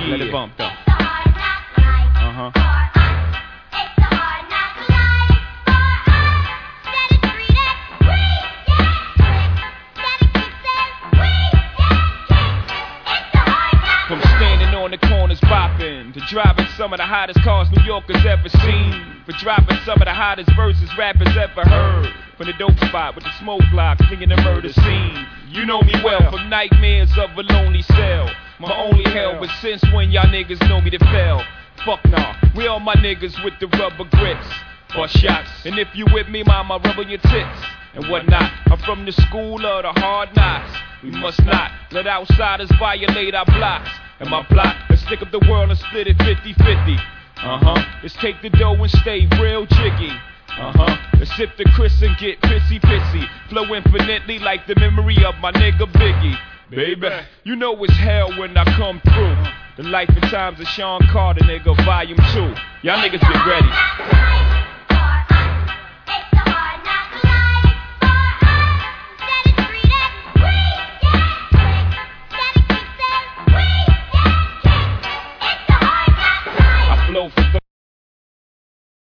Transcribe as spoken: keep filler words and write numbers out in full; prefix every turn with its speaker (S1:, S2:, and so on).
S1: Yeah.
S2: Let it bump though.
S1: Uh-huh. From standing on the corners bopping to driving some of the hottest cars New Yorkers ever seen, for dropping some of the hottest verses rappers ever heard, from the dope spot with the smoke block clinging the murder scene. You know me well from nightmares of a lonely cell, my only hell, but since when y'all niggas know me to fail? Fuck nah, we all my niggas with the rubber grips, bust shots, and if you with me, mama, rub on your tits and whatnot. I'm from the school of the hard knocks. We must not let outsiders violate our blocks. And my plot, let's stick up the world and split it fifty-fifty. Uh-huh, let's take the dough and stay real jiggy. Uh-huh, let's sip the Chris and get pissy-pissy. Flow infinitely like the memory of my nigga Biggie. Baby, you know it's hell when I come through. The life and times of Sean Carter, nigga, volume two. Y'all niggas get ready.